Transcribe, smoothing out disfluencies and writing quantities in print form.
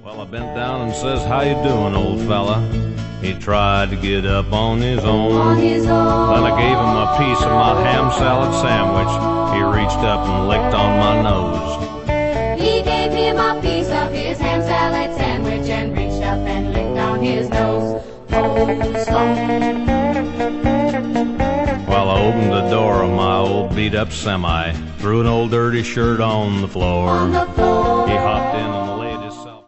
Well, I bent down and says, "How you doing, old fella?" He tried to get up on his own. Then I gave him a piece of my ham salad sandwich. He reached up and licked on my nose. He gave him a piece of his ham salad sandwich and reached up and licked on his nose. Oh, slow. Well, I opened the door of my old beat-up semi, threw an old dirty shirt on the floor. On the floor. He hopped in on the